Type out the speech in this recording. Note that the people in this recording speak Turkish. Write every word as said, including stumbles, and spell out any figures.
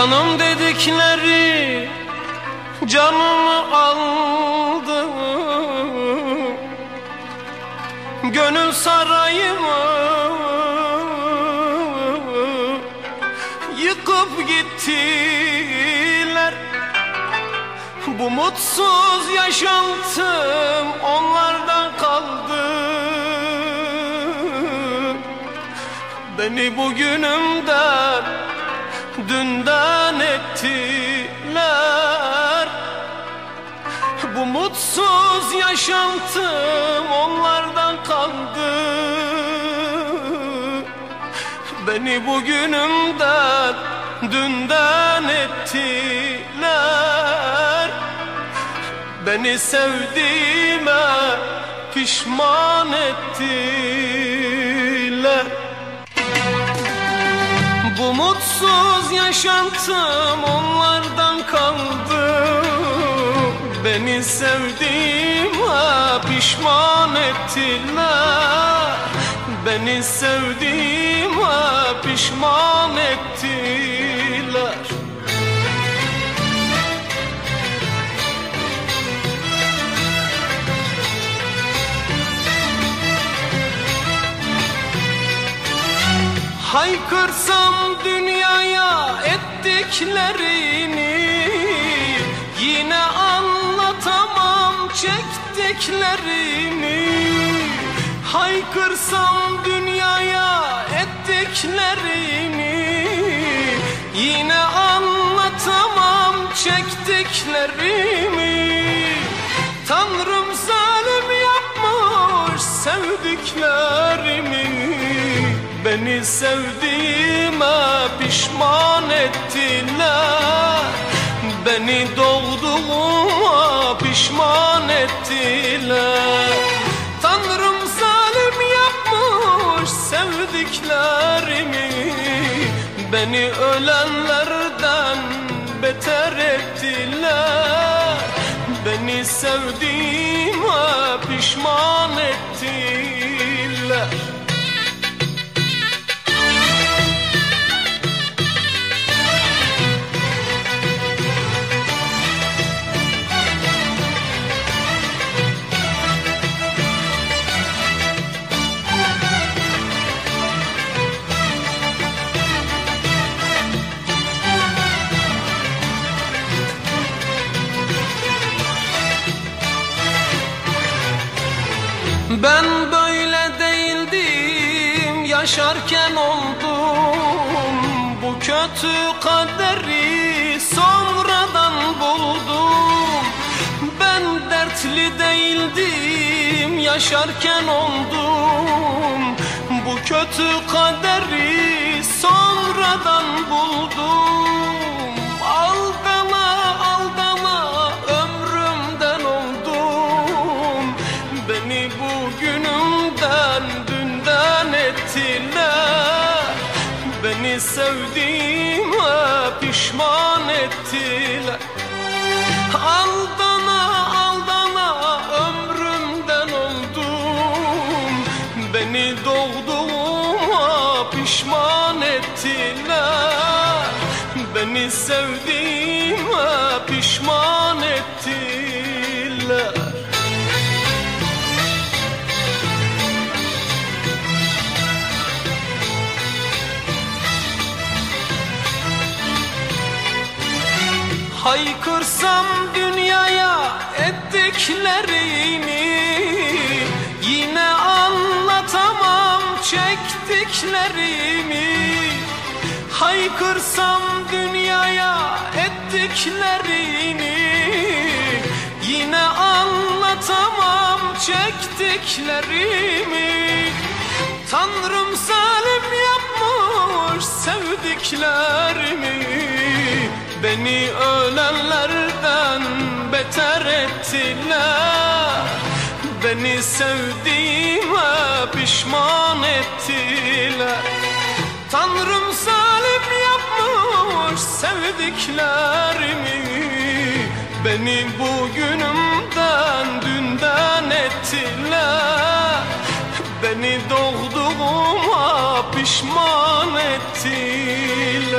Canım dedikleri canımı aldı, gönül sarayımı yıkıp gittiler. Bu mutsuz yaşantım onlardan kaldı. Beni bugünümden dünden ettiler. Bu mutsuz yaşantım onlardan kaldı. Beni bugünümden dünden ettiler. Beni sevdiğime pişman ettiler. Bu mutsuz yaşantım onlardan kaldı. Beni sevdiğime pişman ettiler. Beni sevdiğime pişman ettiler. Haykırsam dünyaya ettiklerini, yine anlatamam çektiklerini. Haykırsam dünyaya ettiklerini, yine anlatamam çektiklerimi. Tanrım zalim yapmış sevdiklerimi. Beni sevdiğime pişman ettiler. Beni doğduğuma pişman ettiler. Tanrım zalim yapmış sevdiklerimi. Beni ölenlerden beter ettiler. Beni sevdiğime pişman ettiler. Ben böyle değildim, yaşarken oldum. Bu kötü kaderi sonradan buldum. Ben dertli değildim, yaşarken oldum. Bu kötü kaderi sonradan buldum. Aldana aldana ömrümden oldum. Beni bugünümden dünden ettiler. Beni sevdiğime pişman ettiler. Aldana aldana ömrümden oldum. Beni doğduğuma pişman ettiler. Beni sevdiğime pişman ettiler. Haykırsam dünyaya ettiklerini, yine anlatamam çektiklerimi. Haykırsam dünyaya ettiklerini, yine anlatamam çektiklerimi. Tanrım zalim yapmış sevdiklerimi. Beni ölenlerden beter ettiler. Beni sevdiğime pişman ettiler. Tanrım zalim yapmış sevdiklerimi. Beni bugünümden dünden ettiler. Beni doğduğuma pişman ettiler.